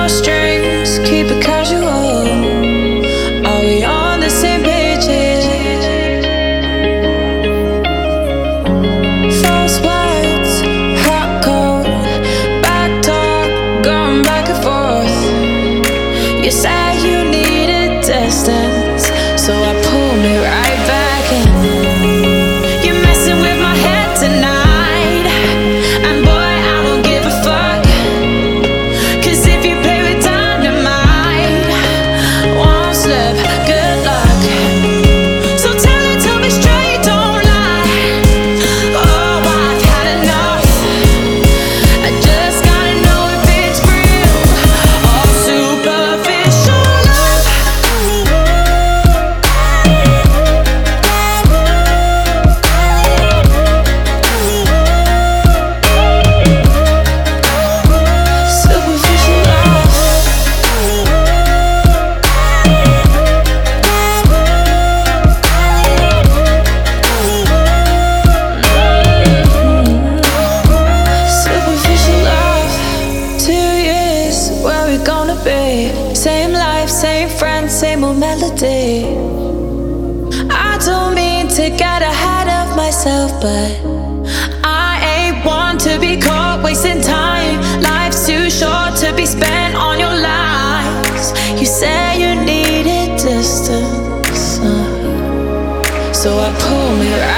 no strings, keep it casual. Are we on the same pages? False words, hot cold, back talk, going back and forth. You said you needed distance, so I pulled me right back in. You're messing with my head tonight, and boy, I don't give a fuck. 'Cause if you play with dynamite, won't slip, good luck. So tell it to me straight, don't lie. Oh, I've had enough. I just gotta know if it's real or superficial love. Superficial love. Superficial love. 2 years, where we gonna be? Same life, same friends, same old melody. I don't mean to get ahead of myself, but I ain't one to be caught wasting time. Life's too short to be spent on your lies. You say you needed distance, so I pull me right